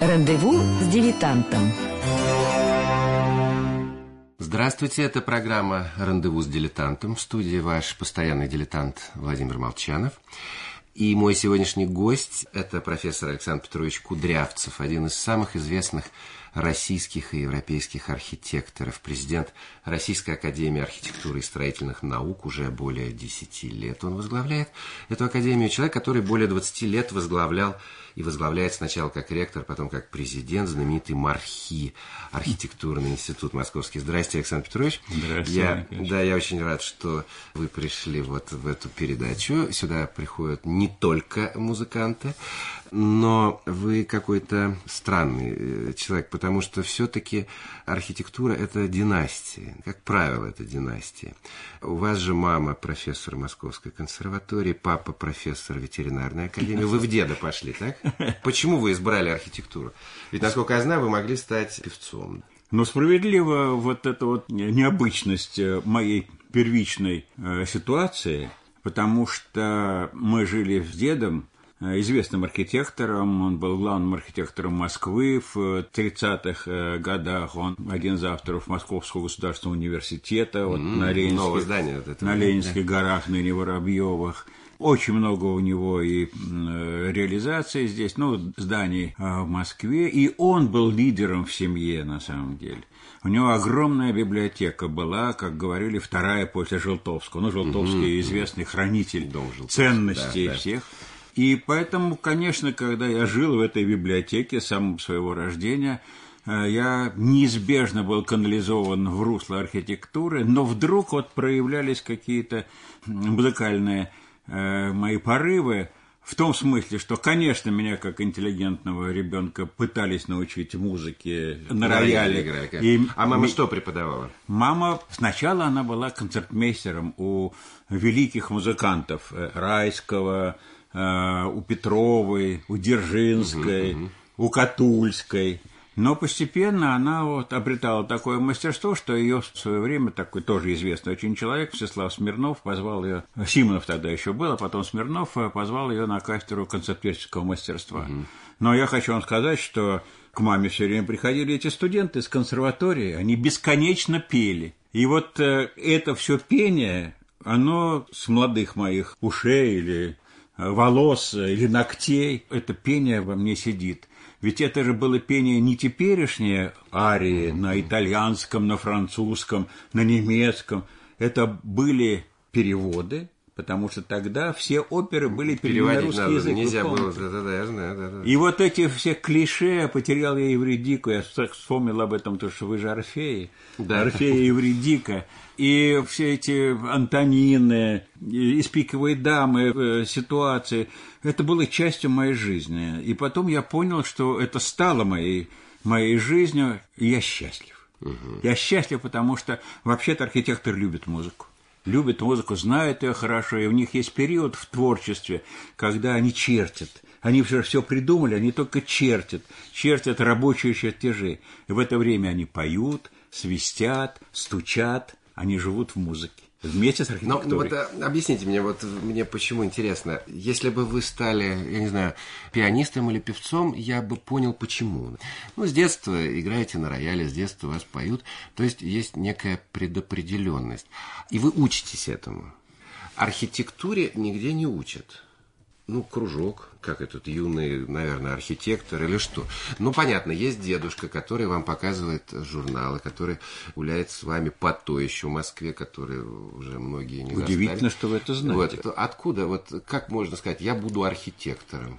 Рандеву с дилетантом. Здравствуйте, это программа «Рандеву с дилетантом». В студии ваш постоянный дилетант Владимир Молчанов. И мой сегодняшний гость – это профессор Александр Петрович Кудрявцев, один из самых известных российских и европейских архитекторов, президент Российской академии архитектуры и строительных наук уже более 10 лет. Он возглавляет эту академию, человек, который более 20 лет возглавлял и возглавляет сначала как ректор, потом как президент знаменитый МАРХИ, архитектурный институт московский. Здравствуйте, Александр Петрович. Здравствуйте. Я очень рад, что вы пришли вот в эту передачу. Сюда приходят не только музыканты, но вы какой-то странный человек, потому что все-таки архитектура – это династия. Как правило, это династия. У вас же мама профессор Московской консерватории, папа профессор ветеринарной академии. Вы в деда пошли, так? Почему вы избрали архитектуру? Ведь, насколько я знаю, вы могли стать певцом. Но справедливо вот эта вот необычность моей первичной ситуации, потому что мы жили с дедом, известным архитектором, он был главным архитектором Москвы в 30-х годах, он один из авторов Московского государственного университета, вот на Ленинских горах, ныне Воробьевых. Очень много у него и реализаций здесь, зданий в Москве, и он был лидером в семье, на самом деле. У него огромная библиотека была, как говорили, вторая после Желтовского. Желтовский известный хранитель ценностей всех. И поэтому, конечно, когда я жил в этой библиотеке с самого своего рождения, я неизбежно был канализован в русло архитектуры, но вдруг вот проявлялись какие-то музыкальные мои порывы, в том смысле, что, конечно, меня как интеллигентного ребенка пытались научить музыке на рояле. А мама что преподавала? Мама, сначала она была концертмейстером у великих музыкантов Райского, у Петровой, у Дзержинской, у Катульской. Но постепенно она вот обретала такое мастерство, что ее в свое время такой тоже известный очень человек, Всеслав Смирнов, позвал ее, Симонов тогда еще был, а потом Смирнов позвал ее на кафедру концертмейстерского мастерства. Но я хочу вам сказать, что к маме все время приходили эти студенты из консерватории, они бесконечно пели. И вот это все пение, оно с молодых моих ушей или волос, или ногтей, это пение во мне сидит. Ведь это же было пение не теперешнее арии на итальянском, на французском, на немецком. Это были переводы, потому что тогда все оперы были переведены на русский язык. Нельзя было, я знаю. И вот эти все клише, потерял я Евридику, я вспомнил об этом, потому что вы же Орфеи, Орфея и Евридика. И все эти Антонины, из «Пиковой дамы» ситуации, это было частью моей жизни. И потом я понял, что это стало моей жизнью, и я счастлив. Я счастлив, потому что вообще-то архитектор любит музыку. Любит музыку, знает ее хорошо, и у них есть период в творчестве, когда они чертят. Они все придумали, они только чертят рабочие чертежи. И в это время они поют, свистят, стучат. Они живут в музыке вместе с архитектурой. Объясните мне почему интересно. Если бы вы стали, я не знаю, пианистом или певцом, я бы понял, почему. С детства играете на рояле, с детства вас поют, то есть есть некая предопределенность. И вы учитесь этому. Архитектуре нигде не учат. Кружок, как этот юный, наверное, архитектор или что. Понятно, есть дедушка, который вам показывает журналы, который гуляет с вами по той еще Москве, которые уже многие не застали. Удивительно, что вы это знаете. Откуда, как можно сказать, я буду архитектором?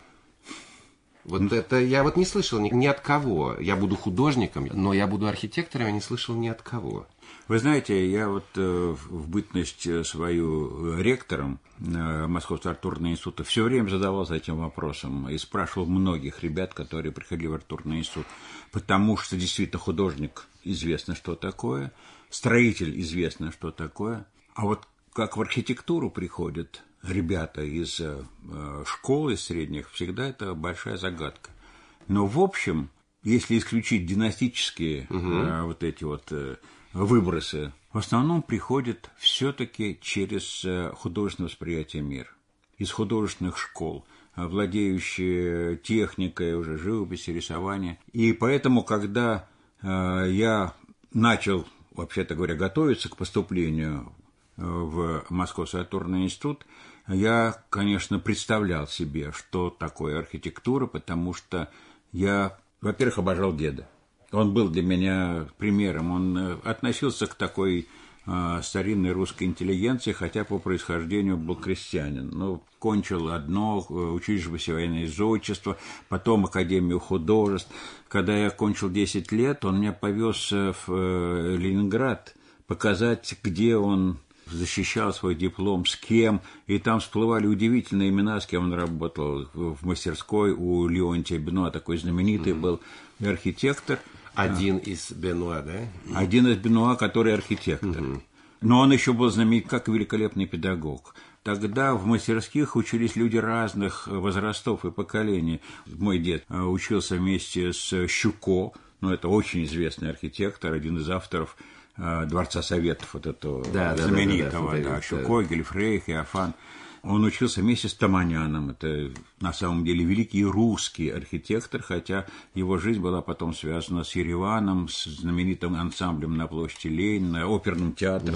Это я не слышал ни от кого. Я буду художником, но я буду архитектором, я не слышал ни от кого. Вы знаете, я в бытность свою ректором Московского архитектурного института все время задавался этим вопросом и спрашивал многих ребят, которые приходили в архитектурный институт, потому что действительно художник известно, что такое, строитель известно, что такое, а вот как в архитектуру приходят ребята из школы средних, всегда это большая загадка. Но в общем, если исключить династические выбросы, в основном приходят все-таки через художественное восприятие мира. из художественных школ, владеющие техникой уже живописи, рисования. И поэтому, когда я начал, вообще-то говоря, готовиться к поступлению в Московский архитектурный институт, я, конечно, представлял себе, что такое архитектура, потому что я, во-первых, обожал деда. Он был для меня примером, он относился к такой старинной русской интеллигенции, хотя по происхождению был крестьянин. Но кончил одно училище военного зодчества, потом Академию художеств. Когда я кончил 10 лет, он меня повез в Ленинград показать, где он защищал свой диплом, с кем, и там всплывали удивительные имена, с кем он работал в мастерской у Леонтия Бенуа, такой знаменитый был архитектор. Один из Бенуа, да? Один из Бенуа, который архитектор. Но он еще был знаменит как великолепный педагог. Тогда в мастерских учились люди разных возрастов и поколений. Мой дед учился вместе с Щуко, это очень известный архитектор, один из авторов Дворца Советов, вот этого знаменитого, Щуко, Гельфрейх, Иофан. Он учился вместе с Таманяном, это на самом деле великий русский архитектор, хотя его жизнь была потом связана с Ереваном, с знаменитым ансамблем на площади Ленина, оперным театром.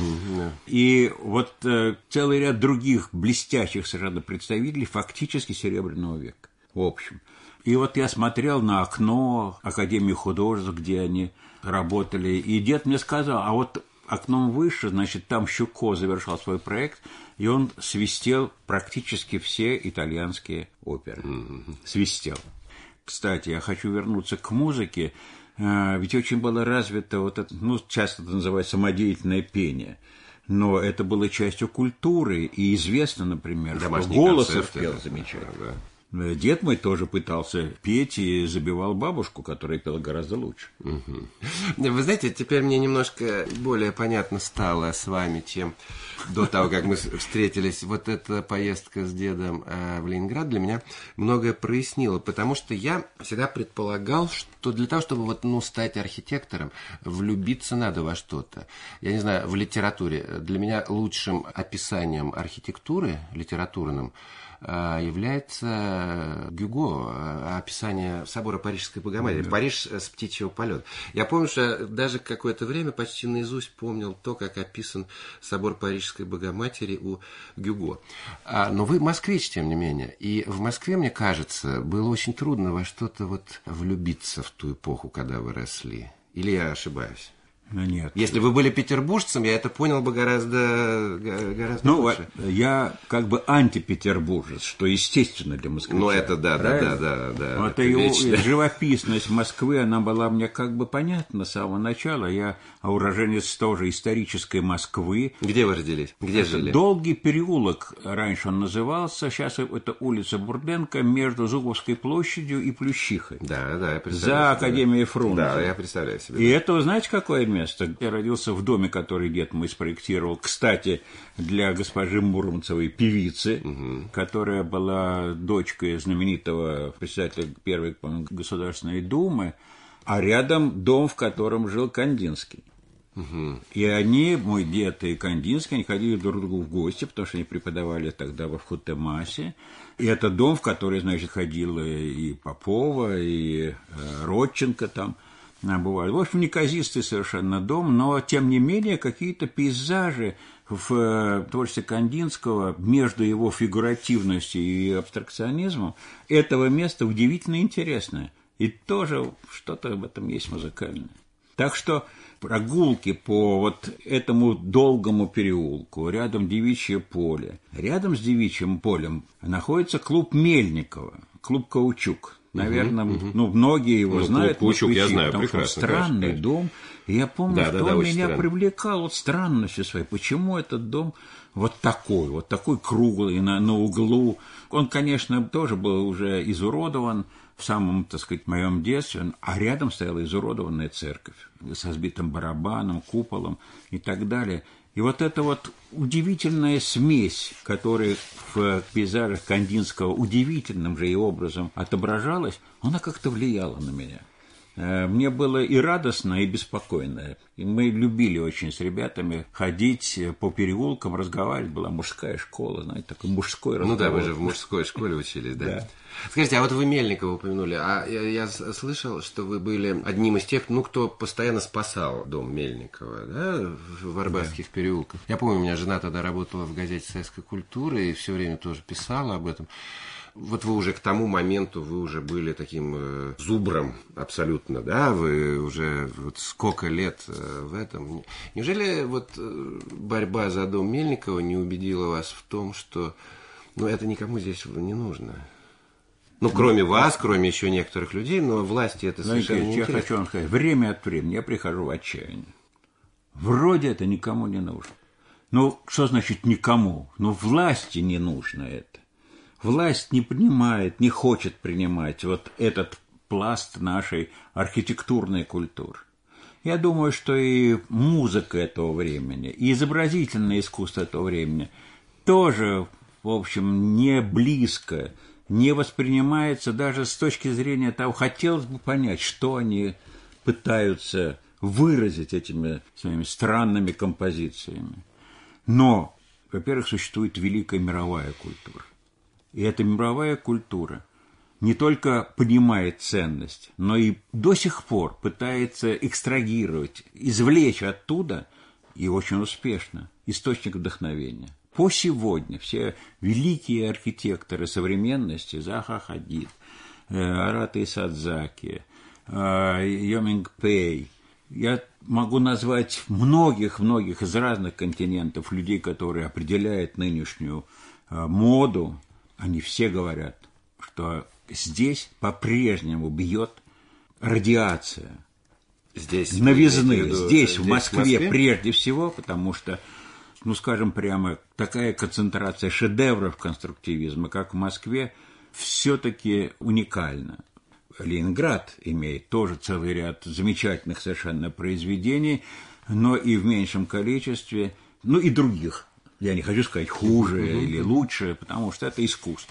И вот целый ряд других блестящих совершенно представителей фактически Серебряного века, в общем. И вот я смотрел на окно Академии художеств, где они работали, и дед мне сказал, а вот окном выше, значит, там Щуко завершал свой проект, и он свистел практически все итальянские оперы. Свистел. Кстати, я хочу вернуться к музыке, ведь очень было развито вот это, часто это называется самодеятельное пение, но это было частью культуры, и известно, например, что Голосов пел замечательно. Дед мой тоже пытался петь и забивал бабушку, которая пела гораздо лучше. Вы знаете, теперь мне немножко более понятно стало с вами, чем до того, как мы встретились. Вот эта поездка с дедом в Ленинград для меня многое прояснила, потому что я всегда предполагал, что для того, чтобы стать архитектором, влюбиться надо во что-то. Я не знаю, в литературе. Для меня лучшим описанием архитектуры, литературным, является Гюго, описание собора Парижской Богоматери, Париж с птичьего полета. Я помню, что даже какое-то время почти наизусть помнил то, как описан собор Парижской Богоматери у Гюго. Но вы москвич, тем не менее, и в Москве, мне кажется, было очень трудно во что-то влюбиться в ту эпоху, когда вы росли. Или я ошибаюсь? Нет. Если вы были петербуржцем, я это понял бы гораздо лучше. Я как бы антипетербуржец, что естественно для москвича. Это да. Вот и живописность Москвы, она была мне как бы понятна с самого начала. Я уроженец тоже исторической Москвы. Где вы родились? Где жили? Долгий переулок раньше он назывался. Сейчас это улица Бурденко между Зубовской площадью и Плющихой. Да, я представляю. За Академией Фрунзе. Да, я представляю себе. И это, знаете, какое место? Я родился в доме, который дед мой спроектировал, кстати, для госпожи Муромцевой, певицы, которая была дочкой знаменитого председателя Первой Государственной Думы, а рядом дом, в котором жил Кандинский. И они, мой дед и Кандинский, они ходили друг к другу в гости, потому что они преподавали тогда во Вхутемасе. И это дом, в который, значит, ходила и Попова, и Родченко там. Бывали. В общем, неказистый совершенно дом, но, тем не менее, какие-то пейзажи в творчестве Кандинского между его фигуративностью и абстракционизмом этого места удивительно интересное. И тоже что-то в этом есть музыкальное. Так что прогулки по этому долгому переулку, рядом Девичье поле. Рядом с Девичьим полем находится клуб Мельникова, клуб «Каучук». Наверное, многие его знают. Каучук я знаю прекрасно. Странный дом. И я помню, что он меня странно. Привлекал странностью своей. Почему этот дом такой круглый, на углу. Он, конечно, тоже был уже изуродован в самом, так сказать, моем детстве, а рядом стояла изуродованная церковь со сбитым барабаном, куполом и так далее. И эта удивительная смесь, которая в пейзажах Кандинского удивительным же и образом отображалась, она как-то влияла на меня. мне было и радостно, и беспокойно. И мы любили очень с ребятами ходить по переулкам, разговаривать. Была мужская школа, знаете, такой мужской разговор. Ну да, вы же в мужской школе учились, да? Скажите, а вот вы Мельникова упомянули, а я слышал, что вы были одним из тех, кто постоянно спасал дом Мельникова, да, в Арбатских переулках. Я помню, у меня жена тогда работала в газете «Советская культура» и все время тоже писала об этом. Вот вы уже к тому моменту, вы уже были таким зубром абсолютно, да, вы уже вот сколько лет в этом. Неужели вот борьба за дом Мельникова не убедила вас в том, что, это никому здесь не нужно? Кроме вас, кроме еще некоторых людей, но власти это совершенно не интересно. Я хочу вам сказать, время от времени я прихожу в отчаяние. Вроде это никому не нужно. Что значит никому? Власти не нужно это. Власть не принимает, не хочет принимать вот этот пласт нашей архитектурной культуры. Я думаю, что и музыка этого времени, и изобразительное искусство этого времени тоже, в общем, не близко, не воспринимается даже с точки зрения того, хотелось бы понять, что они пытаются выразить этими своими странными композициями. Но, во-первых, существует великая мировая культура. И эта мировая культура не только понимает ценность, но и до сих пор пытается экстрагировать, извлечь оттуда, и очень успешно, источник вдохновения. По сегодня все великие архитекторы современности, Заха Хадид, Арата Исадзаки, Йоминг Пэй, я могу назвать многих из разных континентов людей, которые определяют нынешнюю моду. Они все говорят, что здесь по-прежнему бьет радиация. Здесь новизны. Здесь, в Москве, прежде всего, потому что, скажем прямо, такая концентрация шедевров конструктивизма, как в Москве, все-таки уникальна. Ленинград имеет тоже целый ряд замечательных совершенно произведений, но и в меньшем количестве, и других. Я не хочу сказать хуже или лучше, потому что это искусство.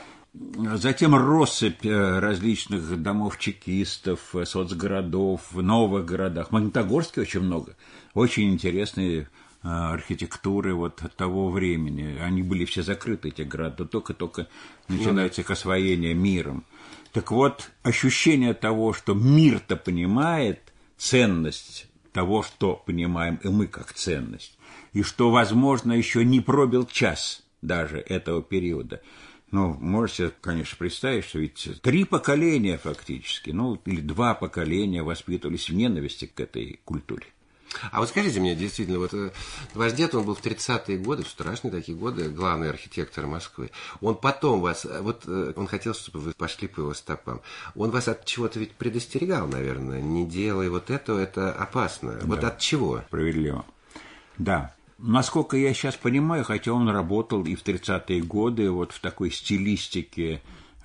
Затем россыпь различных домов чекистов, соцгородов, в новых городах. В Магнитогорске очень много. Очень интересные архитектуры вот того времени. Они были все закрыты, эти города, только начинается их освоение миром. Так вот, ощущение того, что мир-то понимает ценность того, что понимаем и мы как ценность, и что, возможно, еще не пробил час даже этого периода. Можете, конечно, представить, что ведь 3 поколения фактически, или 2 поколения воспитывались в ненависти к этой культуре. А вот скажите мне, действительно, ваш дед, он был в 30-е годы, в страшные такие годы, главный архитектор Москвы. Он потом вас, он хотел, чтобы вы пошли по его стопам. Он вас от чего-то ведь предостерегал, наверное, не делай вот это опасно. Да. От чего? Справедливо. Да. Насколько я сейчас понимаю, хотя он работал и в 30-е годы в такой стилистике,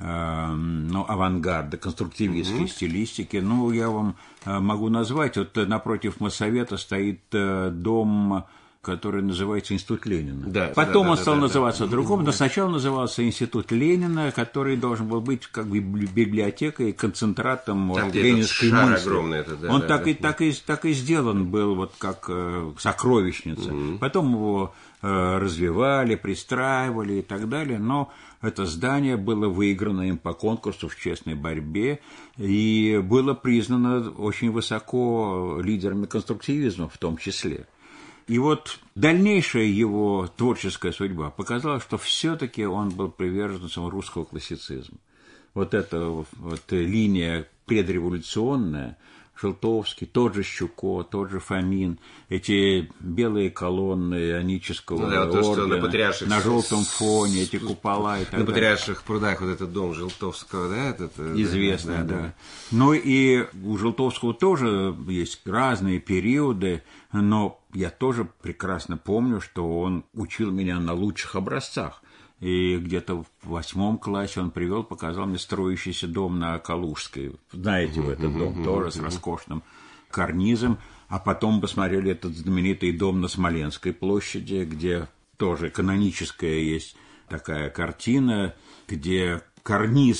авангарда, конструктивистской стилистики. Я вам могу назвать, напротив Моссовета стоит дом, который называется Институт Ленина. Да, потом он стал называться другом, но сначала назывался Институт Ленина, который должен был быть как бы библиотекой, концентратом ленинской мысли. Огромный, он так и сделан был, как сокровищница. Потом его развивали, пристраивали и так далее, но это здание было выиграно им по конкурсу в честной борьбе и было признано очень высоко лидерами конструктивизма в том числе. И дальнейшая его творческая судьба показала, что все-таки он был приверженцем русского классицизма. Эта линия предреволюционная, Желтовский, тот же Щуко, тот же Фомин, эти белые колонны Ионического ордена, на желтом фоне, эти купола и так далее. На Патриарших прудах этот дом Желтовского, да? Известно, да. И у Желтовского тоже есть разные периоды, но я тоже прекрасно помню, что он учил меня на лучших образцах. И где-то в 8 классе он показал мне строящийся дом на Калужской. Знаете, этот дом тоже с роскошным карнизом. А потом посмотрели этот знаменитый дом на Смоленской площади, где тоже каноническая есть такая картина, где карниз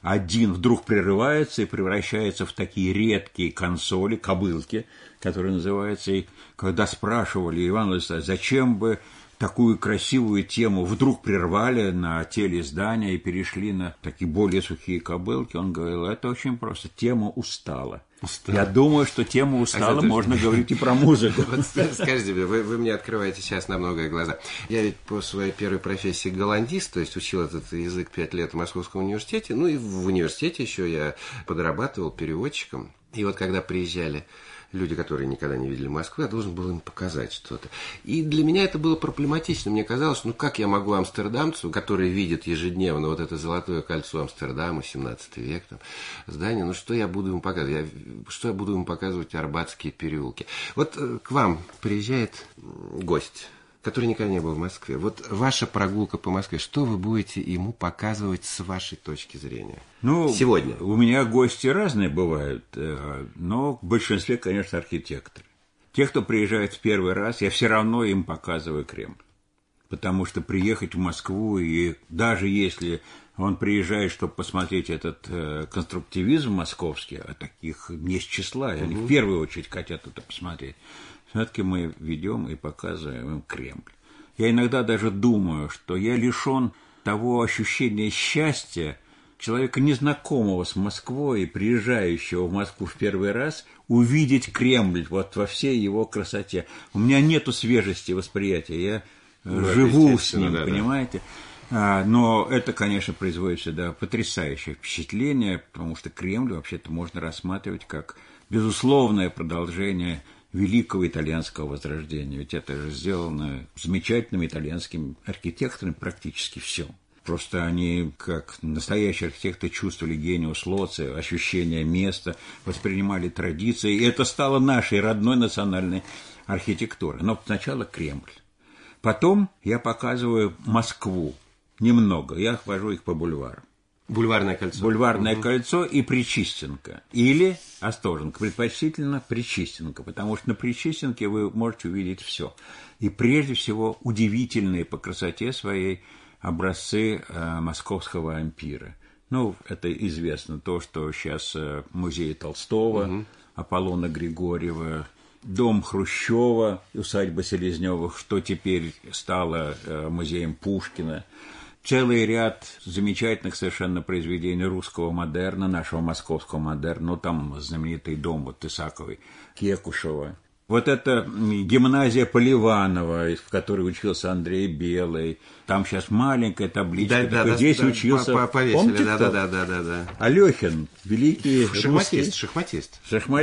один вдруг прерывается и превращается в такие редкие консоли, кобылки, которые называются. И когда спрашивали Ивана Владиславовича, зачем бы такую красивую тему вдруг прервали на телеиздания и перешли на такие более сухие кобылки, он говорил, это очень просто, тема устала. Я думаю, что тема устала, можно говорить и про музыку. Вот скажите мне, вы мне открываете сейчас на многое глаза. Я ведь по своей первой профессии голландист, то есть учил этот язык 5 лет в Московском университете, ну и в университете еще я подрабатывал переводчиком. И вот когда приезжали люди, которые никогда не видели Москвы, я должен был им показать что-то. И для меня это было проблематично. Мне казалось, ну как я могу амстердамцу, который видит ежедневно вот это золотое кольцо Амстердама, 17 век, там, здание, ну что я буду ему показывать? Что я буду ему показывать Арбатские переулки? Вот к вам приезжает гость, который никогда не был в Москве. Вот ваша прогулка по Москве, что вы будете ему показывать с вашей точки зрения? Ну, сегодня. У меня гости разные бывают, но в большинстве, конечно, архитекторы. Те, кто приезжает в первый раз, я все равно им показываю Кремль. Потому что приехать в Москву, и даже если он приезжает, чтобы посмотреть этот конструктивизм московский, а таких не с числа, и они в первую очередь хотят это посмотреть, все-таки мы ведем и показываем им Кремль. Я иногда даже думаю, что я лишен того ощущения счастья человека, незнакомого с Москвой и приезжающего в Москву в первый раз, увидеть Кремль вот во всей его красоте. У меня нету свежести восприятия, я живу с ним, понимаете? Но это, конечно, производит всегда потрясающее впечатление, потому что Кремль вообще-то можно рассматривать как безусловное продолжение великого итальянского возрождения. Ведь это же сделано замечательными итальянскими архитекторами практически все. Просто они, как настоящие архитекторы, чувствовали гениус лоци, ощущение места, воспринимали традиции. И это стало нашей родной национальной архитектурой. Но сначала Кремль. Потом я показываю Москву. Немного. Я хожу их по бульварам. Бульварное кольцо. Бульварное кольцо и Причистенка. Или Остоженка. Предпочтительно Причистенка, потому что на Причистенке вы можете увидеть все. И прежде всего удивительные по красоте своей образцы московского ампира. Ну, это известно, то, что сейчас музей Толстого, Аполлона Григорьева, дом Хрущева, усадьба Селезневых, что теперь стало музеем Пушкина. Целый ряд замечательных совершенно произведений русского модерна, нашего московского модерна. Ну, там знаменитый дом вот Исаковой, Кекушева. Вот это гимназия Поливанова, в которой учился Андрей Белый. Там сейчас маленькая табличка. Здесь учился... Помните, да. Алехин, великий Шахматист.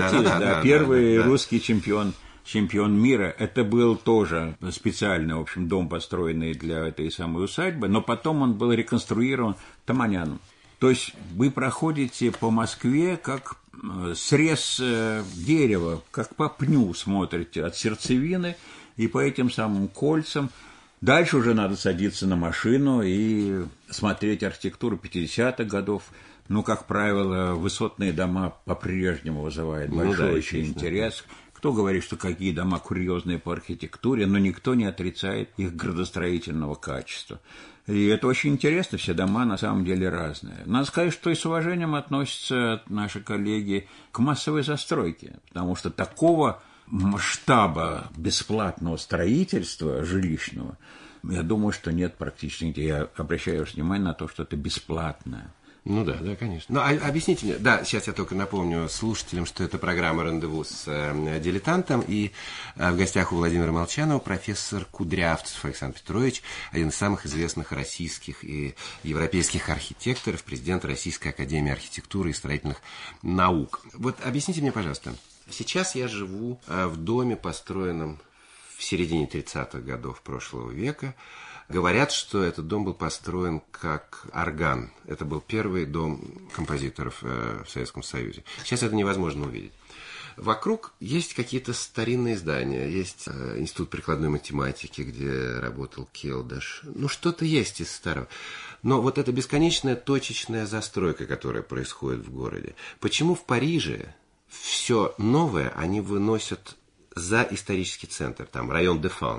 Первый русский чемпион мира. Это был тоже специальный, в общем, дом, построенный для этой самой усадьбы, но потом он был реконструирован Таманяном. То есть вы проходите по Москве как срез дерева, как по пню смотрите от сердцевины и по этим самым кольцам. Дальше уже надо садиться на машину и смотреть архитектуру 50-х годов. Ну, как правило, высотные дома по-прежнему вызывают большой интерес. Кто говорит, что какие дома курьезные по архитектуре, но никто не отрицает их градостроительного качества. И это очень интересно, все дома на самом деле разные. Надо сказать, что и с уважением относятся наши коллеги к массовой застройке, потому что такого масштаба бесплатного строительства жилищного, я думаю, что нет практически нигде. Я обращаю ваше внимание на то, что это бесплатное. Ну да, конечно. Ну, объясните мне, да, сейчас я только напомню слушателям, что это программа «Рандеву» с дилетантом, и в гостях у Владимира Молчанова профессор Кудрявцев Александр Петрович, один из самых известных российских и европейских архитекторов, президент Российской академии архитектуры и строительных наук. Вот объясните мне, пожалуйста, сейчас я живу в доме, построенном в середине 30-х годов прошлого века. Говорят, что этот дом был построен как орган. Это был первый дом композиторов в Советском Союзе. Сейчас это невозможно увидеть. Вокруг есть какие-то старинные здания. Есть Институт прикладной математики, где работал Келдаш. Ну, что-то есть из старого. Но вот эта бесконечная точечная застройка, которая происходит в городе. Почему в Париже все новое они выносят за исторический центр, там район Дефанс?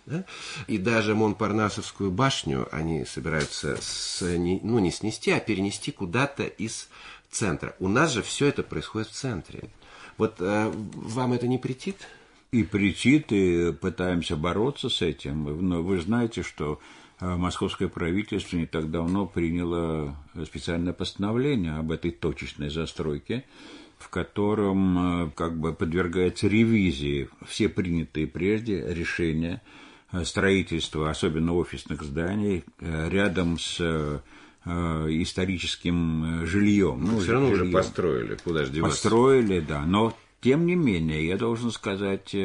Да? И даже Монпарнасовскую башню они собираются не снести, а перенести куда-то из центра. У нас же все это происходит в центре. Вот вам это не претит? И претит, и пытаемся бороться с этим. Но вы знаете, что московское правительство не так давно приняло специальное постановление об этой точечной застройке, в котором подвергается ревизии все принятые прежде решения строительства, особенно офисных зданий, рядом с историческим жильем. Все равно уже построили, куда же деваться? Построили, да, но тем не менее, я должен сказать,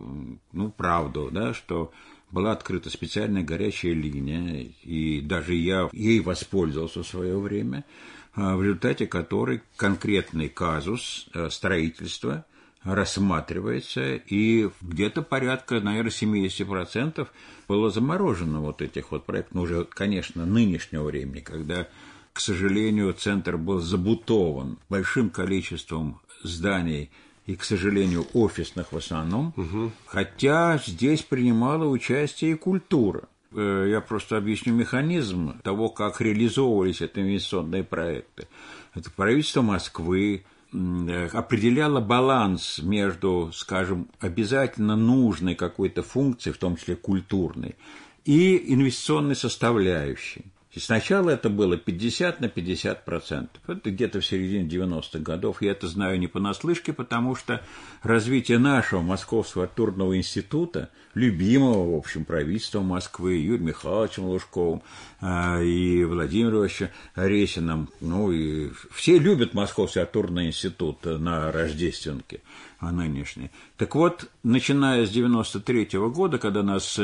правду, да, что была открыта специальная горячая линия, и даже я ей воспользовался в свое время, в результате которой конкретный казус строительства рассматривается, и где-то порядка, наверное, 70% было заморожено вот этих вот проектов, но уже, конечно, нынешнего времени, когда, к сожалению, центр был забутован большим количеством зданий, и, к сожалению, офисных в основном, хотя здесь принимала участие и культура. Я просто объясню механизм того, как реализовывались эти инвестиционные проекты. Это правительство Москвы определяло баланс между, скажем, обязательно нужной какой-то функцией, в том числе культурной, и инвестиционной составляющей. И сначала это было 50 на 50%. Это где-то в середине 90-х годов. Я это знаю не понаслышке, потому что развитие нашего Московского архитектурного института, любимого, в общем, правительства Москвы, Юрием Михайловичем Лужковым и Владимиром Ильичем Ресиным, и все любят Московский архитектурный институт на Рождественке нынешний. Так вот, начиная с 93-го года, когда нас,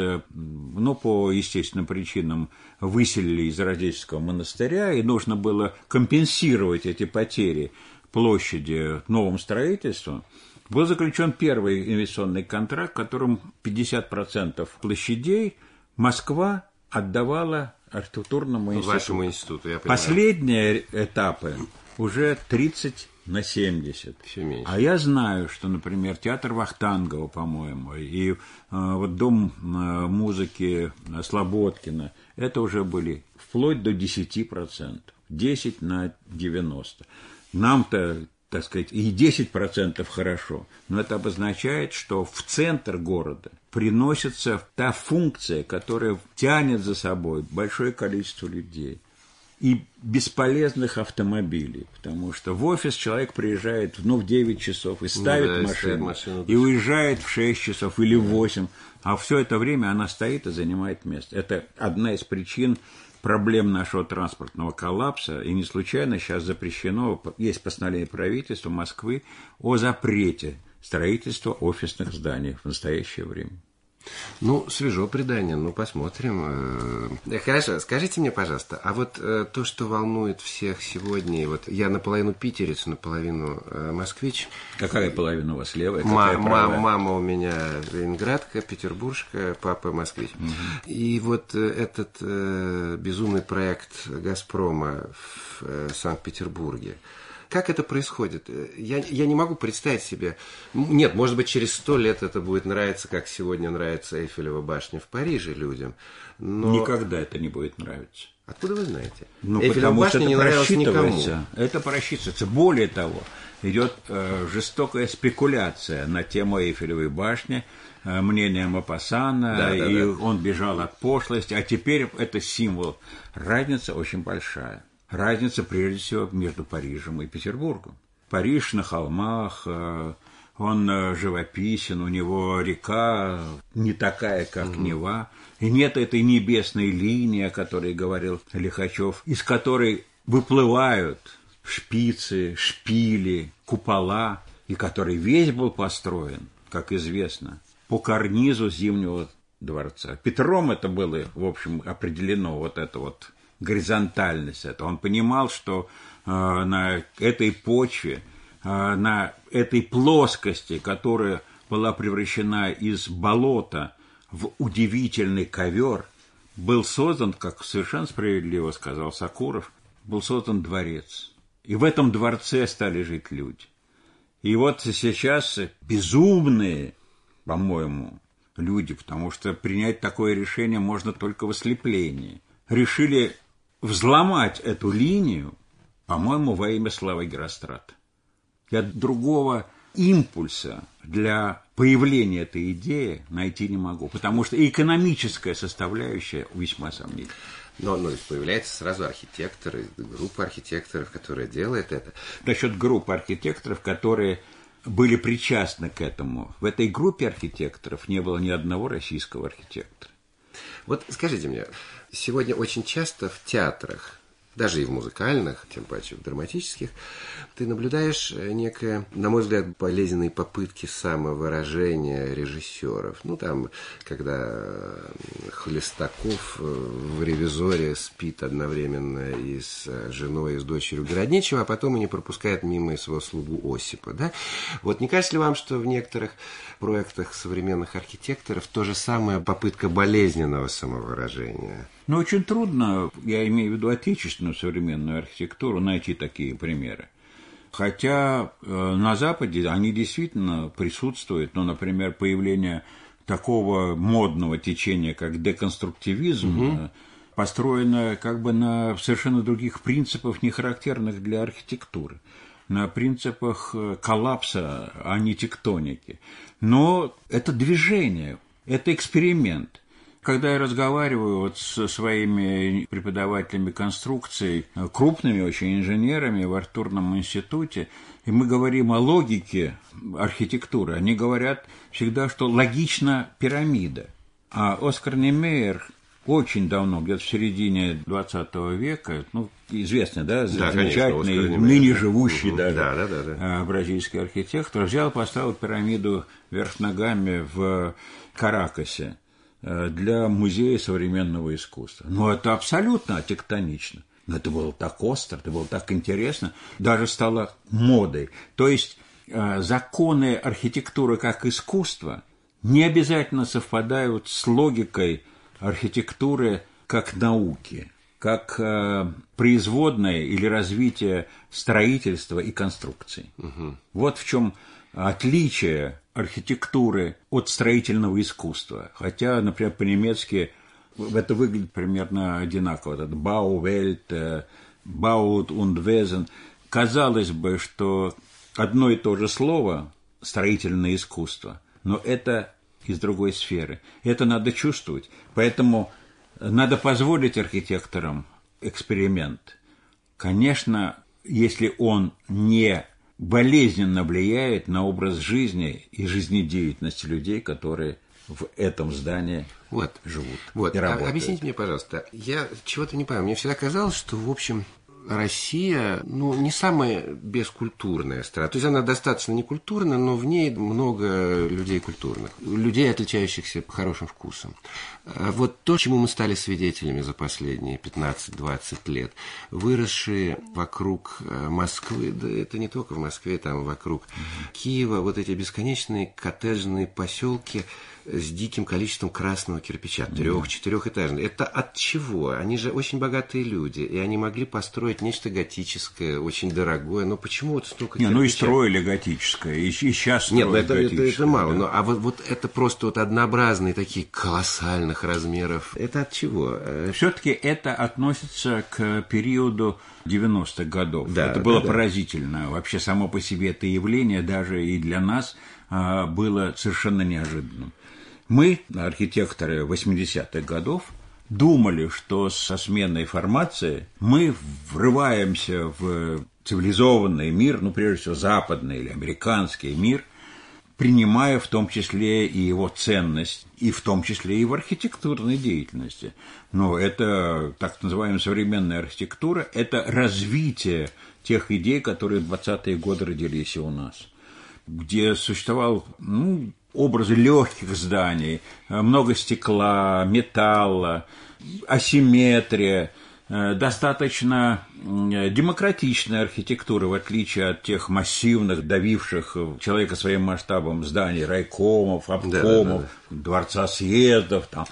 по естественным причинам, выселили из Рождественского монастыря, и нужно было компенсировать эти потери площади новым строительством, был заключен первый инвестиционный контракт, в котором 50% площадей Москва отдавала архитектурному институту. Вашему институту, я понимаю. Последние этапы уже 30 на 70. Все меньше. А я знаю, что, например, театр Вахтангова, по-моему, и вот Дом музыки Слободкина, это уже были вплоть до 10%. 10 на 90. Нам-то, так сказать, и 10% хорошо, но это обозначает, что в центр города приносится та функция, которая тянет за собой большое количество людей и бесполезных автомобилей, потому что в офис человек приезжает в 9 часов и ставит машину, и уезжает в 6 часов или в 8, а все это время она стоит и занимает место. Это одна из причин проблем нашего транспортного коллапса, и не случайно сейчас запрещено, есть постановление правительства Москвы о запрете строительства офисных зданий в настоящее время. Свежо предание, посмотрим. Хорошо, скажите мне, пожалуйста, а вот то, что волнует всех сегодня, вот я наполовину питерец, наполовину москвич. Какая половина у вас левая? Мама у меня ленинградка, петербуржка, папа москвич. Угу. И вот этот безумный проект «Газпрома» в Санкт-Петербурге, как это происходит? Я не могу представить себе... Нет, может быть, через 100 лет это будет нравиться, как сегодня нравится Эйфелева башня в Париже людям. Но... Никогда это не будет нравиться. Откуда вы знаете? Эйфелева башня не нравилась никому. Это просчитывается. Более того, идет жестокая спекуляция на тему Эйфелевой башни, мнение Мопассана, он бежал от пошлости, а теперь это символ. Разница очень большая. Разница, прежде всего, между Парижем и Петербургом. Париж на холмах, он живописен, у него река не такая, как Нева, и нет этой небесной линии, о которой говорил Лихачев, из которой выплывают шпицы, шпили, купола, и который весь был построен, как известно, по карнизу Зимнего дворца. Петром это было, в общем, определено, вот это вот горизонтальность. Это. Он понимал, что на этой почве, на этой плоскости, которая была превращена из болота в удивительный ковер, был создан, как совершенно справедливо сказал Сокуров, был создан дворец. И в этом дворце стали жить люди. И вот сейчас безумные, по-моему, люди, потому что принять такое решение можно только в ослеплении. Решили взломать эту линию, по-моему, во имя Славы Герострата. Я другого импульса для появления этой идеи найти не могу, потому что экономическая составляющая весьма сомнительна. Но появляется сразу архитектор, группа архитекторов, которая делает это. Насчет группы архитекторов, которые были причастны к этому. В этой группе архитекторов не было ни одного российского архитектора. Вот скажите мне, сегодня очень часто в театрах, даже и в музыкальных, тем паче в драматических, ты наблюдаешь некое, на мой взгляд, болезненные попытки самовыражения режиссеров. Ну, там, когда Хлестаков в «Ревизоре» спит одновременно и с женой, и с дочерью Городничего, а потом и не пропускает мимо своего слугу Осипа, да? Вот не кажется ли вам, что в некоторых проектах современных архитекторов то же самое попытка болезненного самовыражения? Но очень трудно, я имею в виду отечественную современную архитектуру, найти такие примеры. Хотя на Западе они действительно присутствуют, ну, например, появление такого модного течения, как деконструктивизм, построено как бы на совершенно других принципах, не характерных для архитектуры, на принципах коллапса, а не тектоники. Но это движение, это эксперимент. Когда я разговариваю вот со своими преподавателями конструкций, крупными очень инженерами в Артурном институте, и мы говорим о логике архитектуры, они говорят всегда, что логична пирамида. А Оскар Немейер очень давно, где-то в середине 20 века, ну, известный, да, замечательный, ныне живущий даже бразильский архитектор, взял и поставил пирамиду вверх ногами в Каракасе для музея современного искусства. Но это абсолютно тектонично. Но это было так остро, это было так интересно, даже стало модой. То есть законы архитектуры как искусства не обязательно совпадают с логикой архитектуры как науки, как производное или развитие строительства и конструкций. Вот в чем отличие архитектуры от строительного искусства. Хотя, например, по-немецки это выглядит примерно одинаково. Это Bauwelt, Baut und Wesen. Казалось бы, что одно и то же слово строительное искусство, но это из другой сферы. Это надо чувствовать. Поэтому надо позволить архитекторам эксперимент. Конечно, если он не болезненно влияет на образ жизни и жизнедеятельности людей, которые в этом здании живут и работают. Объясните мне, пожалуйста, я чего-то не понимаю. Мне всегда казалось, что, в общем, Россия, не самая бескультурная страна. То есть она достаточно некультурна, но в ней много людей культурных, людей, отличающихся хорошим вкусом. Вот то, чему мы стали свидетелями за последние 15-20 лет, выросшие вокруг Москвы, да это не только в Москве, там вокруг Киева, вот эти бесконечные коттеджные поселки с диким количеством красного кирпича, 3-4-этажные. Это от чего? Они же очень богатые люди, и они могли построить нечто готическое, очень дорогое, но почему вот столько кирпича? И строили готическое, и сейчас строят готическое. Это мало, да. А вот это просто вот однообразные такие колоссальных размеров. Это от чего? Все-таки это относится к периоду 90-х годов. Это было поразительно. Вообще само по себе это явление даже и для нас было совершенно неожиданным. Мы, архитекторы 80-х годов, думали, что со сменой формации мы врываемся в цивилизованный мир, прежде всего западный или американский мир, принимая в том числе и его ценность, и в том числе и в архитектурной деятельности. Но это так называемая современная архитектура, это развитие тех идей, которые в 20-е годы родились и у нас, где существовал образы легких зданий, много стекла, металла, асимметрия, достаточно демократичная архитектура, в отличие от тех массивных, давивших человека своим масштабом зданий, райкомов, обкомов, дворца съездов. Там.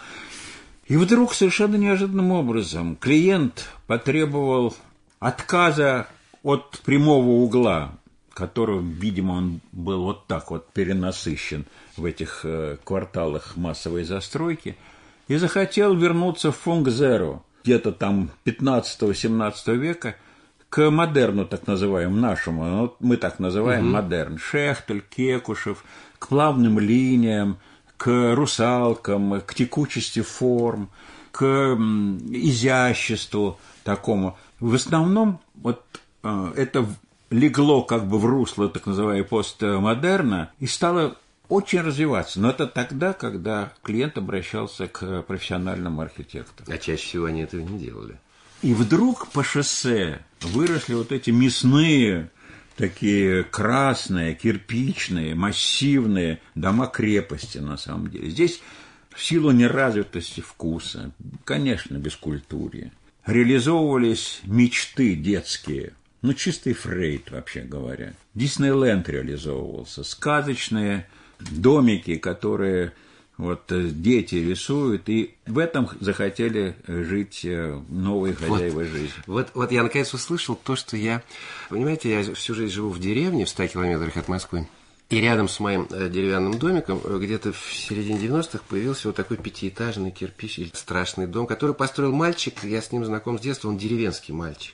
И вдруг совершенно неожиданным образом клиент потребовал отказа от прямого угла которым, видимо, он был вот так вот перенасыщен в этих кварталах массовой застройки, и захотел вернуться в функ-зеро, где-то там 15-17 века, к модерну, так называемому, нашему, вот мы так называем модерн, Шехтель, Кекушев, к плавным линиям, к русалкам, к текучести форм, к изяществу такому. В основном вот это легло как бы в русло так называемого постмодерна и стало очень развиваться. Но это тогда, когда клиент обращался к профессиональному архитектору. А чаще всего они этого не делали. И вдруг по шоссе выросли вот эти мясные, такие красные, кирпичные, массивные дома-крепости на самом деле. Здесь в силу неразвитости вкуса, конечно, бескультурья, реализовывались мечты детские, ну, чистый Фрейд, вообще говоря. Диснейленд реализовывался, сказочные домики, которые вот дети рисуют, и в этом захотели жить новые хозяева жизни. Вот я наконец услышал то, что я... Понимаете, я всю жизнь живу в деревне в 100 километрах от Москвы. И рядом с моим деревянным домиком где-то в середине 90-х появился вот такой 5-этажный кирпич, страшный дом, который построил мальчик, я с ним знаком с детства, он деревенский мальчик.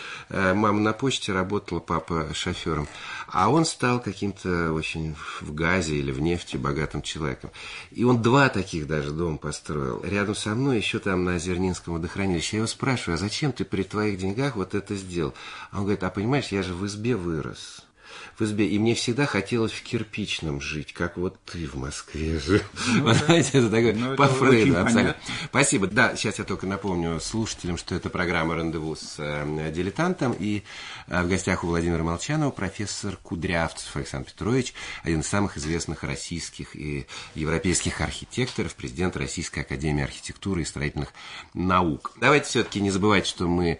Мама на почте работала, папа шофером. А он стал каким-то очень в газе или в нефти богатым человеком. И он 2 таких даже дома построил. Рядом со мной, еще там на Озернинском водохранилище. Я его спрашиваю, а зачем ты при твоих деньгах вот это сделал? А он говорит, а понимаешь, я же в избе вырос. В избе. И мне всегда хотелось в кирпичном жить, как вот ты в Москве жил. Вы знаете, это такое по Фрейду абсолютно. Спасибо. Да, сейчас я только напомню слушателям, что это программа «Рандеву» с дилетантом. И в гостях у Владимира Молчанова профессор Кудрявцев Александр Петрович, один из самых известных российских и европейских архитекторов, президент Российской академии архитектуры и строительных наук. Давайте все-таки не забывать, что мы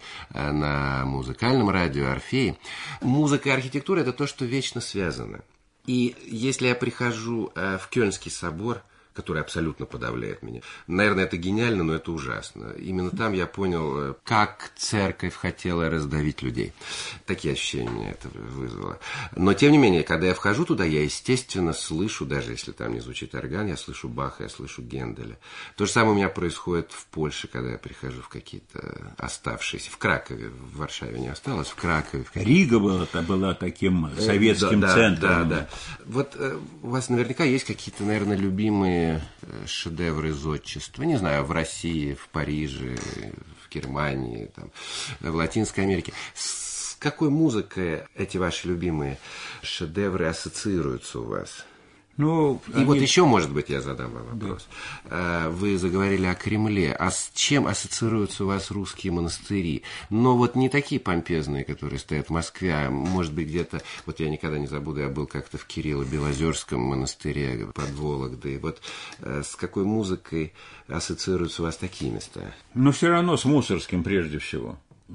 на музыкальном радио «Орфей». Музыка и архитектура – это то, что вечно связано. И если я прихожу в Кёльнский собор, который абсолютно подавляет меня, наверное, это гениально, но это ужасно. Именно там я понял, как церковь хотела раздавить людей. Такие ощущения меня это вызвало. Но, тем не менее, когда я вхожу туда, я, естественно, слышу, даже если там не звучит орган, я слышу Баха, я слышу Генделя. То же самое у меня происходит в Польше, когда я прихожу в какие-то оставшиеся. В Кракове, в Варшаве не осталось, в Кракове. Рига была таким советским центром. Да. Вот у вас наверняка есть какие-то, наверное, любимые шедевры зодчества, не знаю, в России, в Париже, в Германии, там, в Латинской Америке. С какой музыкой эти ваши любимые шедевры ассоциируются у вас? Ну, и вот еще, может быть, я задам вам вопрос. Да. Вы заговорили о Кремле. А с чем ассоциируются у вас русские монастыри? Но вот не такие помпезные, которые стоят в Москве, а может быть где-то... Вот я никогда не забуду, я был как-то в Кирилло-Белозерском монастыре под Вологдой. Вот с какой музыкой ассоциируются у вас такие места? Но все равно с Мусорским прежде всего.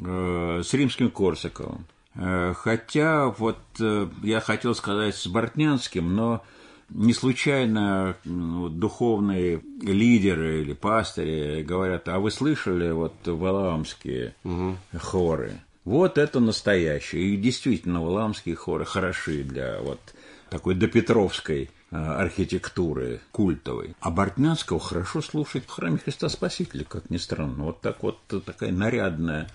С римским Корсаковым. Хотя вот я хотел сказать с Бортнянским, но... Не случайно духовные лидеры или пастыри говорят, а вы слышали вот валаамские хоры? Вот это настоящее. И действительно, валаамские хоры хороши для вот такой допетровской архитектуры культовой. А Бортнянского хорошо слушать в храме Христа Спасителя, как ни странно. Вот так вот такая нарядная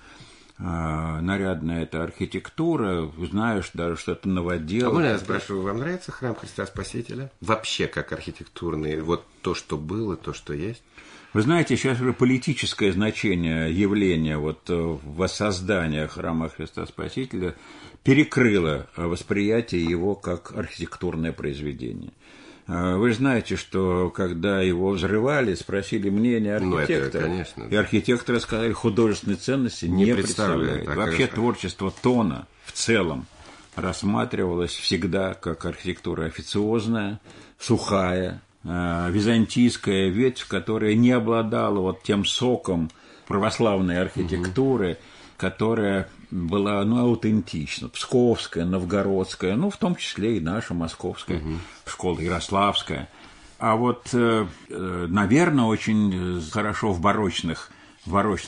эта архитектура, знаешь даже, что это новодел. А я спрашиваю, вам нравится храм Христа Спасителя? Вообще, как архитектурный, вот то, что было, то, что есть? Вы знаете, сейчас уже политическое значение явления вот воссоздания храма Христа Спасителя перекрыло восприятие его как архитектурное произведение. Вы же знаете, что когда его взрывали, спросили мнение архитектора. Конечно, да. И архитекторы сказали, художественной ценности не представляет. Вообще творчество Тона в целом рассматривалось всегда как архитектура официозная, сухая, византийская ветвь, которая не обладала вот тем соком православной архитектуры, которая была аутентична, псковская, новгородская, в том числе и наша московская школа, ярославская. А вот, наверное, очень хорошо в барочных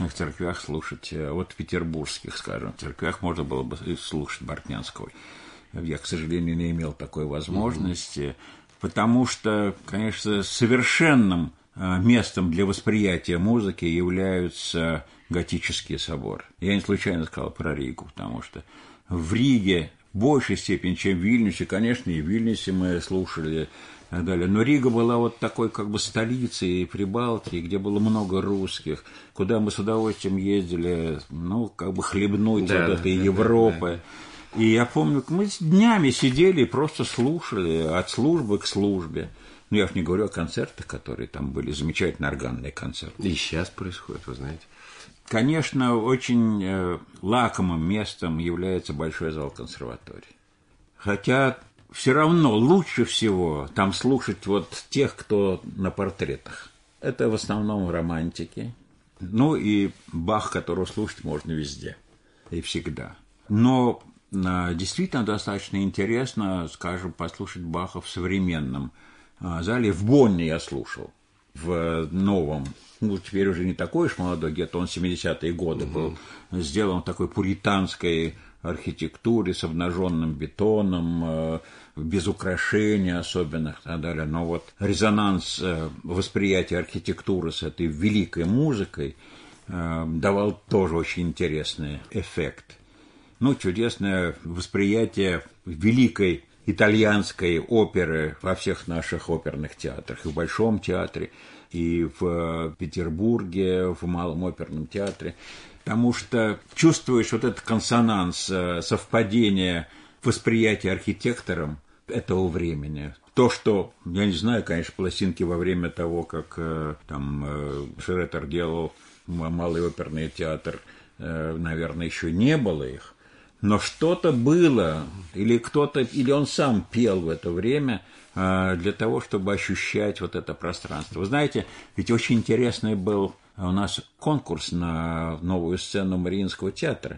церквях слушать, вот в петербургских, скажем, церквях можно было бы слушать Бортнянского. Я, к сожалению, не имел такой возможности, потому что, конечно, совершенным местом для восприятия музыки являются готические соборы. Я не случайно сказал про Ригу, потому что в Риге в большей степени, чем в Вильнюсе, конечно, и в Вильнюсе мы слушали и так далее, но Рига была вот такой как бы столицей Прибалтики, где было много русских, куда мы с удовольствием ездили, ну, как бы хлебнуть вот этой Европы. И я помню, мы днями сидели и просто слушали от службы к службе. Ну, я уж не говорю о концертах, которые там были, замечательные органные концерты. И сейчас происходит, вы знаете. Конечно, очень лакомым местом является большой зал консерватории. Хотя все равно лучше всего там слушать вот тех, кто на портретах. Это в основном романтики. Ну и Бах, которого слушать можно везде и всегда. Но действительно достаточно интересно, скажем, послушать Баха в современном зале. В Бонне я слушал, в новом. Ну, теперь уже не такой уж молодой, где-то он 70-е годы был сделан в такой пуританской архитектуре с обнаженным бетоном, без украшений особенных и так далее. Но вот резонанс восприятия архитектуры с этой великой музыкой давал тоже очень интересный эффект. Ну, чудесное восприятие великой итальянской оперы во всех наших оперных театрах, и в Большом театре, и в Петербурге, в Малом оперном театре, потому что чувствуешь вот этот консонанс, совпадение восприятия архитектором этого времени. То, что, я не знаю, конечно, пластинки во время того, как там Шредер делал Малый оперный театр, наверное, еще не было их, но что-то было, или кто-то, или он сам пел в это время для того, чтобы ощущать вот это пространство. Вы знаете, ведь очень интересный был у нас конкурс на новую сцену Мариинского театра.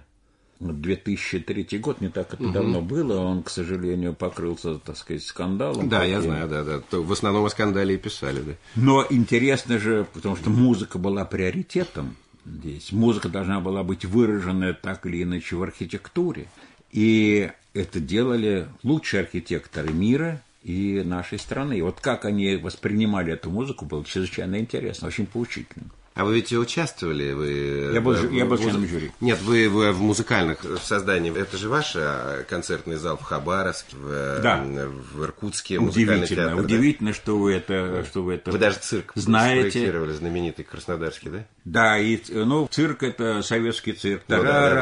2003 год, не так это давно было, он, к сожалению, покрылся, так сказать, скандалом. Да, я знаю, да. В основном о скандале и писали, да. Но интересно же, потому что музыка была приоритетом здесь. Музыка должна была быть выражена так или иначе в архитектуре. И это делали лучшие архитекторы мира и нашей страны. И вот как они воспринимали эту музыку, было чрезвычайно интересно, очень поучительно. А вы ведь участвовали? Я был членом жюри. Нет, вы в музыкальных созданиях. Это же ваш концертный зал в Хабаровске, в Иркутске, музыкальный театр. Удивительно, да? что вы это Вы даже цирк знаете. Спроектировали, знаменитый краснодарский, да? Да, и, цирк – это советский цирк. Вот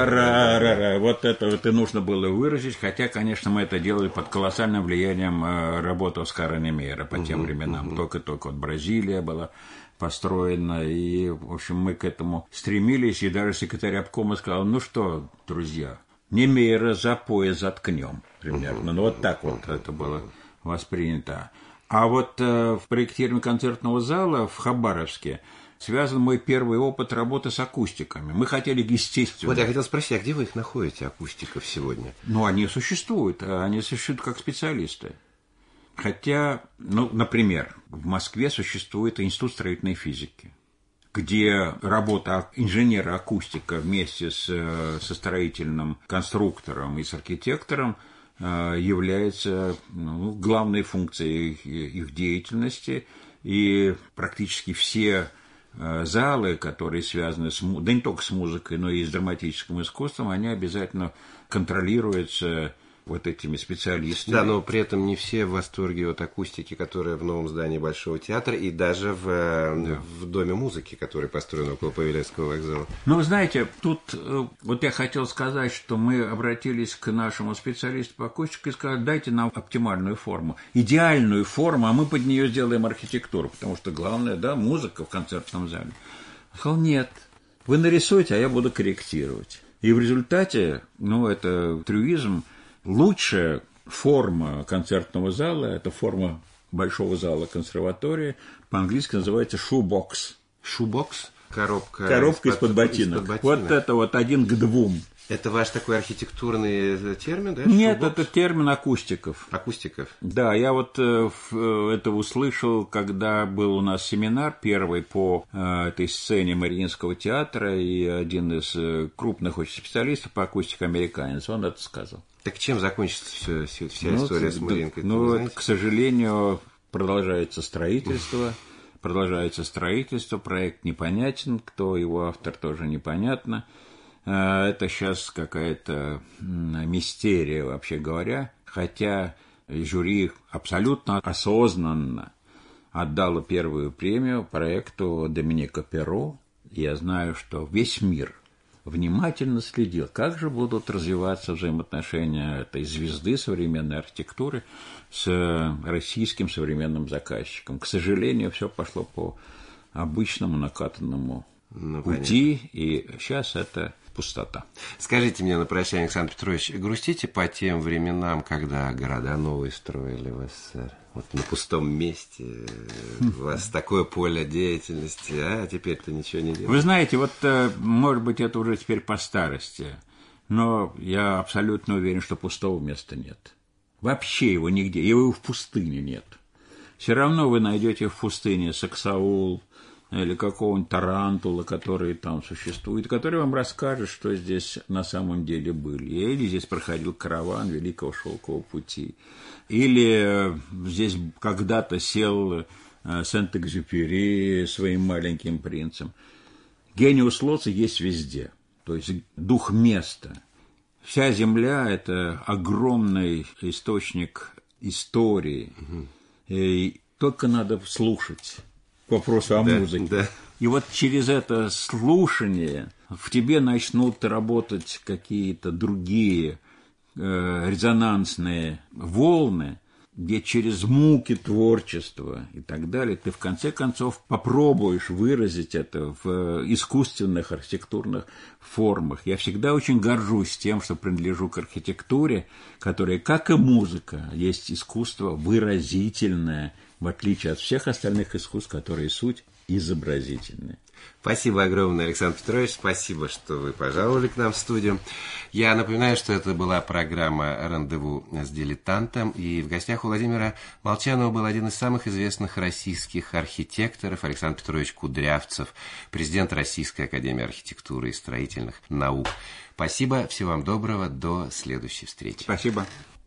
это вот и нужно было выразить, хотя, конечно, мы это делали под колоссальным влиянием работы Оскара Немейра по тем временам. Только вот Бразилия была построена, и, в общем, мы к этому стремились, и даже секретарь обкома сказал, ну что, друзья, Немейра за пояс заткнем, примерно. Ну, вот так вот это было воспринято. А вот в проектировании концертного зала в Хабаровске связан мой первый опыт работы с акустиками. Мы хотели, естественно... Вот я хотел спросить, а где вы их находите, акустиков, сегодня? Ну, они существуют как специалисты. Хотя, например, в Москве существует Институт строительной физики, где работа инженера-акустика вместе со строительным конструктором и с архитектором является главной функцией их деятельности. И практически все залы, которые связаны да не только с музыкой, но и с драматическим искусством, они обязательно контролируются вот этими специалистами. Да, но при этом не все в восторге от акустики, которая в новом здании Большого театра, и даже в Доме музыки, который построен около Павелецкого вокзала. Ну, вы знаете, тут вот я хотел сказать, что мы обратились к нашему специалисту по акустике и сказали, дайте нам оптимальную форму, идеальную форму, а мы под нее сделаем архитектуру, потому что главное, да, музыка в концертном зале. Он сказал, нет, вы нарисуйте, а я буду корректировать. И в результате, это трюизм. Лучшая форма концертного зала – это форма большого зала консерватории, по-английски называется shoebox. Shoebox? Коробка из-под ботинок. Вот это вот 1 к 2. Это ваш такой архитектурный термин, да? Нет, Шубокс? это термин акустиков. Акустиков. Да, я вот это услышал, когда был у нас семинар первый по этой сцене Мариинского театра, и один из крупных очень специалистов по акустике, американец, он это сказал. Так чем закончится вся история с Мариинкой? К сожалению, продолжается строительство, проект непонятен, кто его автор, тоже непонятно. Это сейчас какая-то мистерия, вообще говоря, хотя жюри абсолютно осознанно отдало первую премию проекту Доминика Перро. Я знаю, что весь мир внимательно следил, как же будут развиваться взаимоотношения этой звезды современной архитектуры с российским современным заказчиком. К сожалению, все пошло по обычному накатанному пути, и сейчас это пустота. Скажите мне на прощание, Александр Петрович, грустите по тем временам, когда города новые строили в СССР? Вот на пустом месте у вас такое поле деятельности, а теперь-то ничего не делаете. Вы знаете, вот, может быть, это уже теперь по старости, но я абсолютно уверен, что пустого места нет. Вообще его нигде, его в пустыне нет. Все равно вы найдете в пустыне Саксаул, или какого-нибудь тарантула, который там существует, который вам расскажет, что здесь на самом деле были. Или здесь проходил караван Великого Шелкового пути. Или здесь когда-то сел Сент-Экзюпери своим маленьким принцем. Гениус лоци есть везде. То есть дух места. Вся земля – это огромный источник истории. И только надо слушать. К вопросу о музыке. Да. И вот через это слушание в тебе начнут работать какие-то другие резонансные волны, где через муки творчества и так далее ты в конце концов попробуешь выразить это в искусственных архитектурных формах. Я всегда очень горжусь тем, что принадлежу к архитектуре, которая, как и музыка, есть искусство выразительное, в отличие от всех остальных искусств, которые суть изобразительные. Спасибо огромное, Александр Петрович. Спасибо, что вы пожаловали к нам в студию. Я напоминаю, что это была программа «Рандеву с дилетантом». И в гостях у Владимира Молчанова был один из самых известных российских архитекторов Александр Петрович Кудрявцев, президент Российской академии архитектуры и строительных наук. Спасибо, всего вам доброго, до следующей встречи. Спасибо.